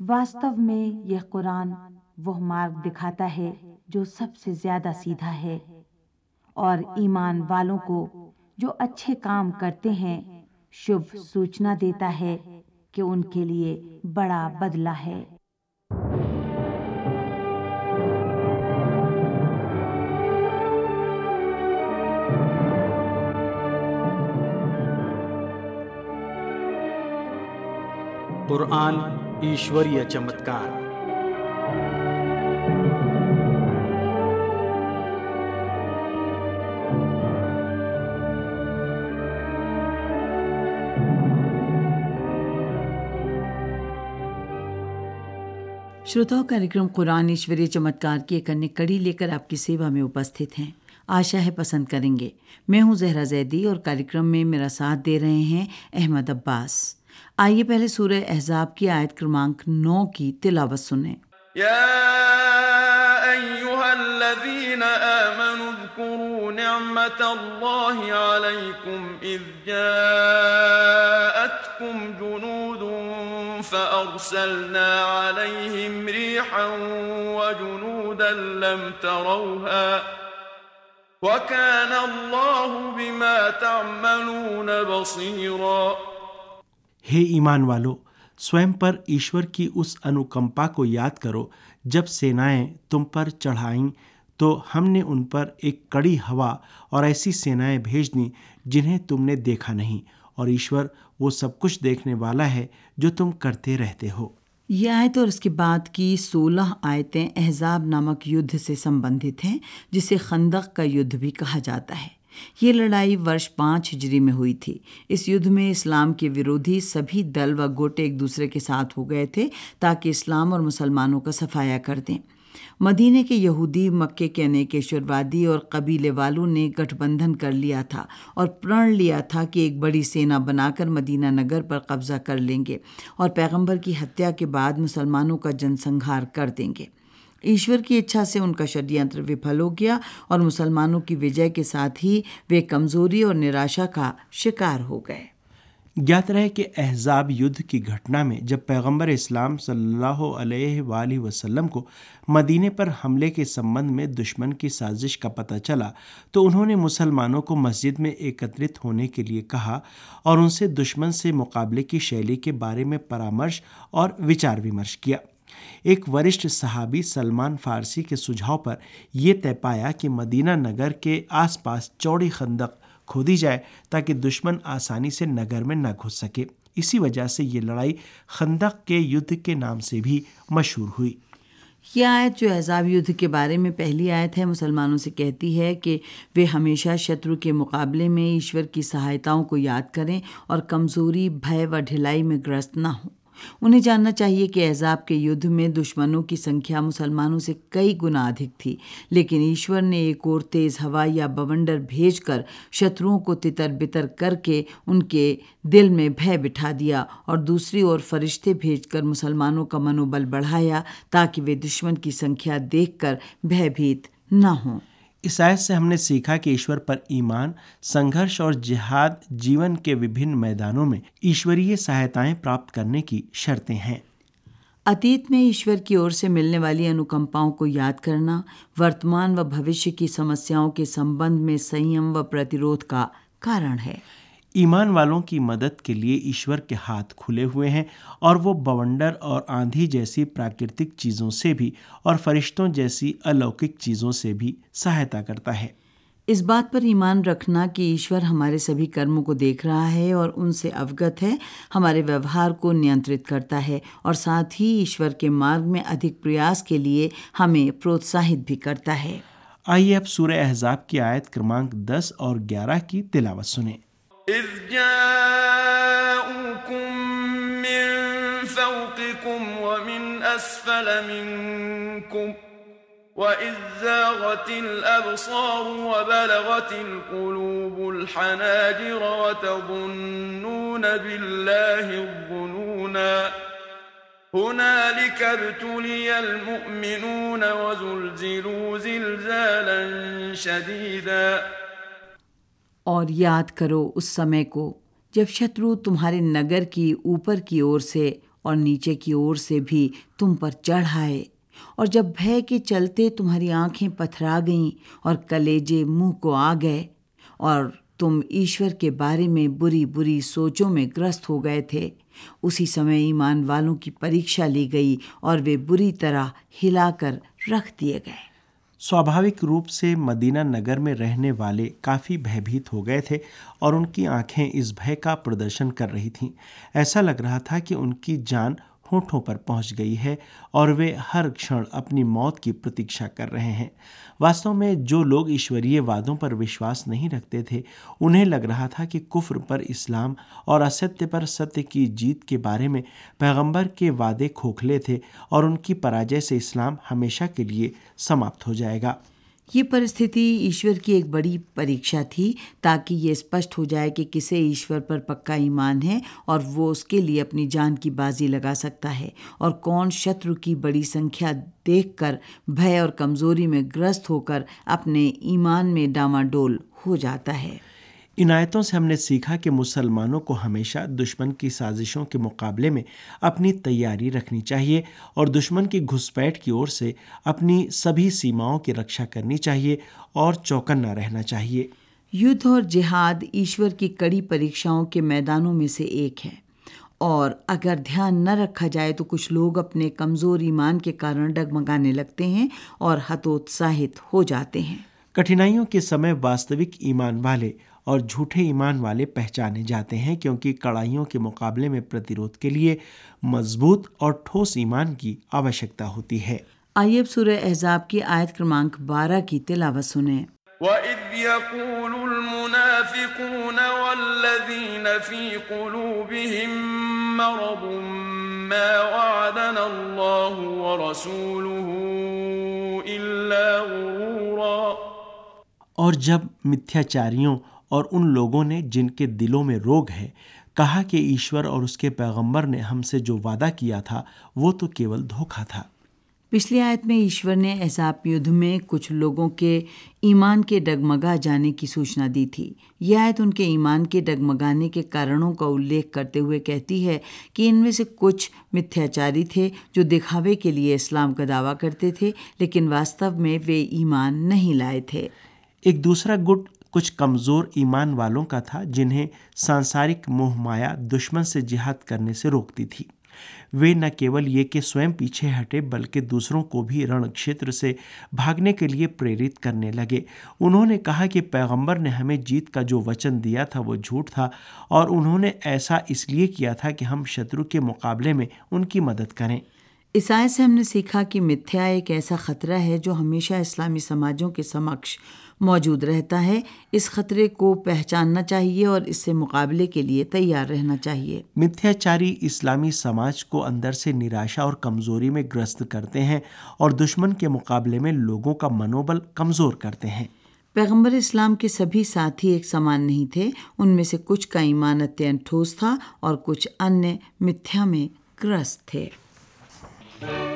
वास्तव में यह कुरान वह मार्ग दिखाता है जो सबसे ज्यादा सीधा है, और ईमान वालों को जो अच्छे काम करते हैं शुभ सूचना देता है कि उनके लिए बड़ा बदला है। कुरान ईश्वरीय चमत्कार। श्रोताओं, कार्यक्रम कुरान ईश्वरीय चमत्कार की एक अन्य कड़ी लेकर आपकी सेवा में उपस्थित हैं। आशा है पसंद करेंगे। मैं हूं जहरा जैदी और कार्यक्रम में मेरा साथ दे रहे हैं अहमद अब्बास। आइए पहले सूरह अहज़ाब की आयत क्रमांक 9 की तिलावत सुनें। या अय्युहल्लज़ीना आमनू ज़्कुरू निअमतल्लाहि अलैकुम इज़ जाअतकुम जुनूदुन फ़अरसलना अलैहिम रीहन व जुनूदन लम तरौहा व काना अल्लाहु बिमा तअमलून बसीरा। हे ईमान वालो, स्वयं पर ईश्वर की उस अनुकंपा को याद करो जब सेनाएं तुम पर चढ़ाईं तो हमने उन पर एक कड़ी हवा और ऐसी सेनाएं भेज दीं जिन्हें तुमने देखा नहीं, और ईश्वर वो सब कुछ देखने वाला है जो तुम करते रहते हो। ये आयत और इसके बाद की 16 आयतें अहज़ाब नामक युद्ध से संबंधित हैं, जिसे खंदक का युद्ध भी कहा जाता है। ये लड़ाई वर्ष 5 हिजरी में हुई थी। इस युद्ध में इस्लाम के विरोधी सभी दल व गुट एक दूसरे के साथ हो गए थे ताकि इस्लाम और मुसलमानों का सफाया कर दें। मदीने के यहूदी, मक्के के अनेकेश्वरवादी और कबीले वालों ने गठबंधन कर लिया था और प्रण लिया था कि एक बड़ी सेना बनाकर मदीना नगर पर कब्जा कर लेंगे और पैगंबर की हत्या के बाद मुसलमानों का जनसंहार कर देंगे। ईश्वर की इच्छा से उनका षड्यंत्र विफल हो गया और मुसलमानों की विजय के साथ ही वे कमजोरी और निराशा का शिकार हो गए। ज्ञात रहे कि अहज़ाब युद्ध की घटना में जब पैगंबर इस्लाम सल्लल्लाहु अलैहि वसल्लम को मदीने पर हमले के संबंध में दुश्मन की साजिश का पता चला तो उन्होंने मुसलमानों को मस्जिद में एकत्रित होने के लिए कहा और उनसे दुश्मन से मुकाबले की शैली के बारे में परामर्श और विचार विमर्श किया। एक वरिष्ठ सहाबी सलमान फारसी के सुझाव पर यह तय पाया कि मदीना नगर के आसपास चौड़ी खंदक खोदी जाए ताकि दुश्मन आसानी से नगर में न घुस सके। इसी वजह से ये लड़ाई खंदक के युद्ध के नाम से भी मशहूर हुई। यह आयत जो अहज़ाब युद्ध के बारे में पहली आयत है, मुसलमानों से कहती है कि वे हमेशा शत्रु के मुकाबले में ईश्वर की सहायताओं को याद करें और कमज़ोरी, भय व ढिलाई में ग्रस्त न हों। उन्हें जानना चाहिए कि अहज़ाब के युद्ध में दुश्मनों की संख्या मुसलमानों से कई गुना अधिक थी, लेकिन ईश्वर ने एक और तेज़ हवा या बवंडर भेजकर शत्रुओं को तितर बितर करके उनके दिल में भय बिठा दिया और दूसरी ओर फरिश्ते भेजकर मुसलमानों का मनोबल बढ़ाया ताकि वे दुश्मन की संख्या देखकर भयभीत न हों। इस आयत से हमने सीखा कि ईश्वर पर ईमान, संघर्ष और जिहाद जीवन के विभिन्न मैदानों में ईश्वरीय सहायताएं प्राप्त करने की शर्तें हैं। अतीत में ईश्वर की ओर से मिलने वाली अनुकंपाओं को याद करना वर्तमान व भविष्य की समस्याओं के संबंध में संयम व प्रतिरोध का कारण है। ईमान वालों की मदद के लिए ईश्वर के हाथ खुले हुए हैं और वो बवंडर और आंधी जैसी प्राकृतिक चीज़ों से भी और फरिश्तों जैसी अलौकिक चीज़ों से भी सहायता करता है। इस बात पर ईमान रखना कि ईश्वर हमारे सभी कर्मों को देख रहा है और उनसे अवगत है, हमारे व्यवहार को नियंत्रित करता है और साथ ही ईश्वर के मार्ग में अधिक प्रयास के लिए हमें प्रोत्साहित भी करता है। आइए अब सूरह अहज़ाब की आयत क्रमांक 10 और 11 की तिलावत सुनें। إذ جاءوكم من فوقكم ومن أسفل منكم وإذ زاغت الأبصار وبلغت القلوب الحناجر وتظنون بالله الظنونا هنالك ابتلي المؤمنون وزلزلوا زلزالا شديدا। और याद करो उस समय को जब शत्रु तुम्हारे नगर की ऊपर की ओर से और नीचे की ओर से भी तुम पर चढ़ आए, और जब भय के चलते तुम्हारी आंखें पथरा गईं और कलेजे मुंह को आ गए और तुम ईश्वर के बारे में बुरी बुरी सोचों में ग्रस्त हो गए थे, उसी समय ईमान वालों की परीक्षा ली गई और वे बुरी तरह हिलाकर रख दिए गए। स्वाभाविक रूप से मदीना नगर में रहने वाले काफ़ी भयभीत हो गए थे और उनकी आंखें इस भय का प्रदर्शन कर रही थीं। ऐसा लग रहा था कि उनकी जान होठों पर पहुंच गई है और वे हर क्षण अपनी मौत की प्रतीक्षा कर रहे हैं। वास्तव में जो लोग ईश्वरीय वादों पर विश्वास नहीं रखते थे, उन्हें लग रहा था कि कुफ्र पर इस्लाम और असत्य पर सत्य की जीत के बारे में पैगंबर के वादे खोखले थे और उनकी पराजय से इस्लाम हमेशा के लिए समाप्त हो जाएगा। ये परिस्थिति ईश्वर की एक बड़ी परीक्षा थी, ताकि ये स्पष्ट हो जाए कि किसे ईश्वर पर पक्का ईमान है और वो उसके लिए अपनी जान की बाजी लगा सकता है, और कौन शत्रु की बड़ी संख्या देखकर भय और कमजोरी में ग्रस्त होकर अपने ईमान में डामाडोल हो जाता है। इन आयतों से हमने सीखा कि मुसलमानों को हमेशा दुश्मन की साजिशों के मुकाबले में अपनी तैयारी रखनी चाहिए और दुश्मन की घुसपैठ की ओर से अपनी सभी सीमाओं की रक्षा करनी चाहिए और चौकन्ना रहना चाहिए। युद्ध और जिहाद ईश्वर की कड़ी परीक्षाओं के मैदानों में से एक है, और अगर ध्यान न रखा जाए तो कुछ लोग अपने कमज़ोर ईमान के कारण डगमगाने लगते हैं और हतोत्साहित हो जाते हैं। कठिनाइयों के समय वास्तविक ईमान वाले और झूठे ईमान वाले पहचाने जाते हैं, क्योंकि कड़ाइयों के मुकाबले में प्रतिरोध के लिए मजबूत और ठोस ईमान की आवश्यकता होती है। आइए अब सूरह अहज़ाब की आयत क्रमांक 12 की तिलावत सुनें। वइज़ यक़ूलुल मुनाफ़िक़ून वल्लज़ीन फ़ी क़ुलूबिहिम मरदुन मा वअदना अल्लाहु व रसूलुहु इल्ला गुरूरा। और जब मिथ्याचारियों और उन लोगों ने जिनके दिलों में रोग है कहा कि ईश्वर और उसके पैगंबर ने हमसे जो वादा किया था वो तो केवल धोखा था। पिछली आयत में ईश्वर ने अहज़ाब युद्ध में कुछ लोगों के ईमान के डगमगा जाने की सूचना दी थी। यह आयत उनके ईमान के डगमगाने के कारणों का उल्लेख करते हुए कहती है कि इनमें से कुछ मिथ्याचारी थे जो दिखावे के लिए इस्लाम का दावा करते थे, लेकिन वास्तव में वे ईमान नहीं लाए थे। एक दूसरा गुट कुछ कमज़ोर ईमान वालों का था, जिन्हें सांसारिक मोह माया दुश्मन से जिहाद करने से रोकती थी। वे न केवल ये कि स्वयं पीछे हटे, बल्कि दूसरों को भी रण क्षेत्र से भागने के लिए प्रेरित करने लगे। उन्होंने कहा कि पैगंबर ने हमें जीत का जो वचन दिया था वो झूठ था, और उन्होंने ऐसा इसलिए किया था कि हम शत्रु के मुकाबले में उनकी मदद करें। इस आयत से हमने सीखा कि मिथ्या एक ऐसा खतरा है जो हमेशा इस्लामी समाजों के समक्ष मौजूद रहता है। इस खतरे को पहचानना चाहिए और इससे मुकाबले के लिए तैयार रहना चाहिए। मिथ्याचारी इस्लामी समाज को अंदर से निराशा और कमजोरी में ग्रस्त करते हैं और दुश्मन के मुकाबले में लोगों का मनोबल कमजोर करते हैं। पैगंबर इस्लाम के सभी साथी एक समान नहीं थे। उनमें से कुछ का ईमान अत्यंत ठोस था और कुछ अन्य मिथ्या में ग्रस्त थे।